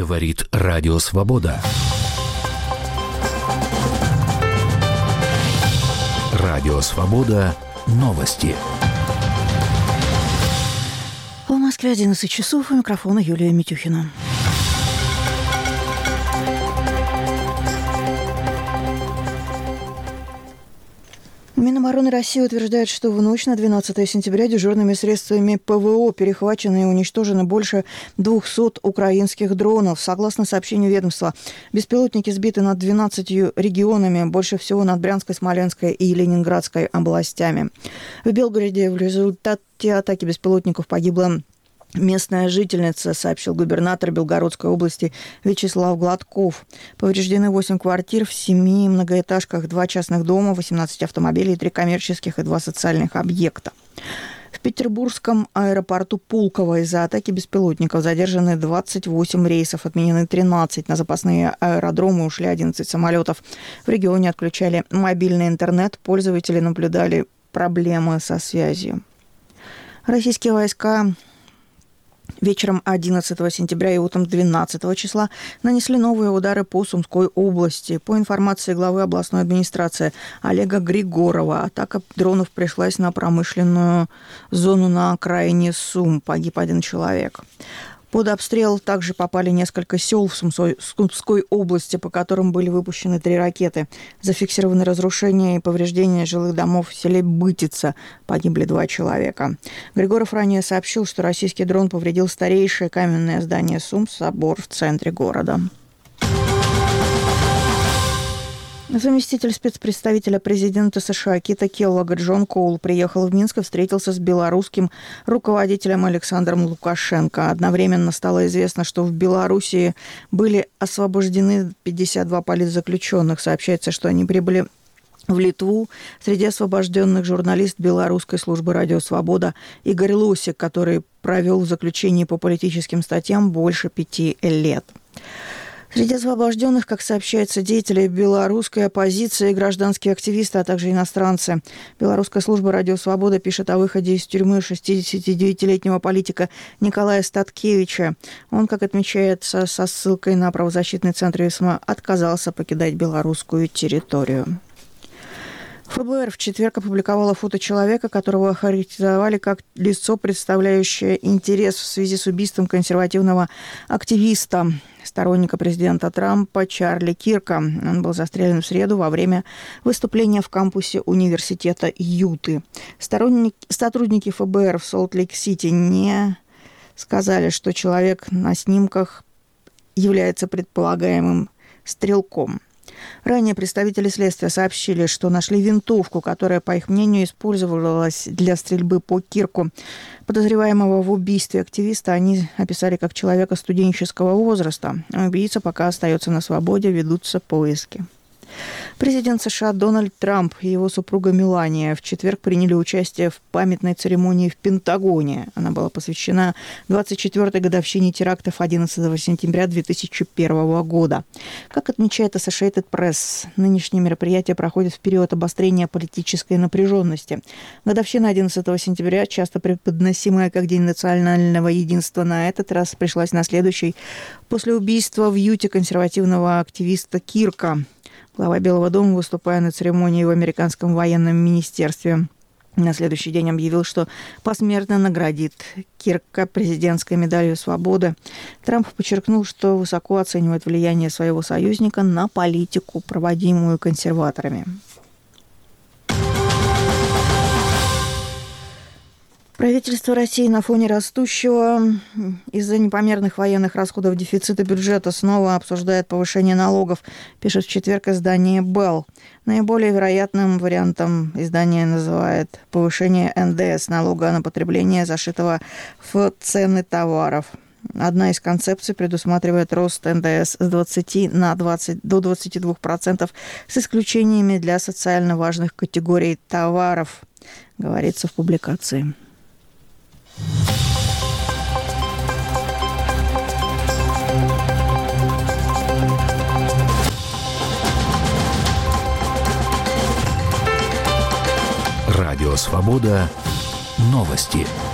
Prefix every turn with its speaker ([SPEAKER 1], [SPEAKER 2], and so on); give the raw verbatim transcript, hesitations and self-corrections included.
[SPEAKER 1] Говорит Радио Свобода. Радио Свобода. Новости.
[SPEAKER 2] В Москве одиннадцать часов. У микрофона Юлия Митюхина. Минобороны России утверждает, что в ночь на двенадцатое сентября дежурными средствами ПВО перехвачены и уничтожены больше двухсот украинских дронов. Согласно сообщению ведомства, беспилотники сбиты над двенадцатью регионами, больше всего над Брянской, Смоленской и Ленинградской областями. В Белгороде в результате атаки беспилотников погибла местная жительница, сообщил губернатор Белгородской области Вячеслав Гладков. Повреждены восемь квартир в семи многоэтажках, два частных дома, восемнадцать автомобилей, три коммерческих и два социальных объекта. В петербургском аэропорту Пулково из-за атаки беспилотников задержаны двадцать восемь рейсов, отменены тринадцать. На запасные аэродромы ушли одиннадцать самолетов. В регионе отключали мобильный интернет, пользователи наблюдали проблемы со связью. Российские войска вечером одиннадцатого сентября и утром двенадцатого числа нанесли новые удары по Сумской области. По информации главы областной администрации Олега Григорова, атака дронов пришлась на промышленную зону на окраине Сум. Погиб один человек. Под обстрел также попали несколько сел в Сумской области, по которым были выпущены три ракеты. Зафиксированы разрушения и повреждения жилых домов в селе Бытица. Погибли два человека. Григоров ранее сообщил, что российский дрон повредил старейшее каменное здание Сум, собор в центре города. Заместитель спецпредставителя президента США Кита Келлога Джон Коул приехал в Минск и встретился с белорусским руководителем Александром Лукашенко. Одновременно стало известно, что в Белоруссии были освобождены пятьдесят два политзаключенных. Сообщается, что они прибыли в Литву. Среди освобожденных журналист белорусской службы «Радио Свобода» Игорь Лосик, который провел в заключении по политическим статьям больше пяти лет. Среди освобожденных, как сообщается, деятели белорусской оппозиции, гражданские активисты, а также иностранцы. Белорусская служба «Радио Свобода» пишет о выходе из тюрьмы шестидесятидевятилетнего политика Николая Статкевича. Он, как отмечается со ссылкой на правозащитный центр ИСМА, отказался покидать белорусскую территорию. ФБР в четверг опубликовало фото человека, которого охарактеризовали как лицо, представляющее интерес в связи с убийством консервативного активиста, сторонника президента Трампа Чарли Кирка. Он был застрелен в среду во время выступления в кампусе университета Юты. Сторонники, сотрудники ФБР в Солт-Лейк-Сити не сказали, что человек на снимках является предполагаемым стрелком. Ранее представители следствия сообщили, что нашли винтовку, которая, по их мнению, использовалась для стрельбы по Кирку. Подозреваемого в убийстве активиста они описали как человека студенческого возраста. Убийца пока остается на свободе, ведутся поиски. Президент США Дональд Трамп и его супруга Мелания в четверг приняли участие в памятной церемонии в Пентагоне. Она была посвящена двадцать четвёртой годовщине терактов одиннадцатого сентября две тысячи первого года. Как отмечает Associated Press, нынешнее мероприятие проходит в период обострения политической напряженности. Годовщина одиннадцатого сентября, часто преподносимая как День национального единства, на этот раз пришлась на следующий после убийства в Юте консервативного активиста Кирка. Глава Белого дома, выступая на церемонии в американском военном министерстве, на следующий день объявил, что посмертно наградит Кирка президентской медалью свободы. Трамп подчеркнул, что высоко оценивает влияние своего союзника на политику, проводимую консерваторами. Правительство России на фоне растущего из-за непомерных военных расходов дефицита бюджета снова обсуждает повышение налогов, пишет в четверг издание «Белл». Наиболее вероятным вариантом издание называет повышение эн дэ эс, налога на потребление, зашитого в цены товаров. Одна из концепций предусматривает рост эн дэ эс с двадцати на двадцать до двадцати двух процентов с исключениями для социально важных категорий товаров, говорится в публикации.
[SPEAKER 1] Радио Свобода. Новости.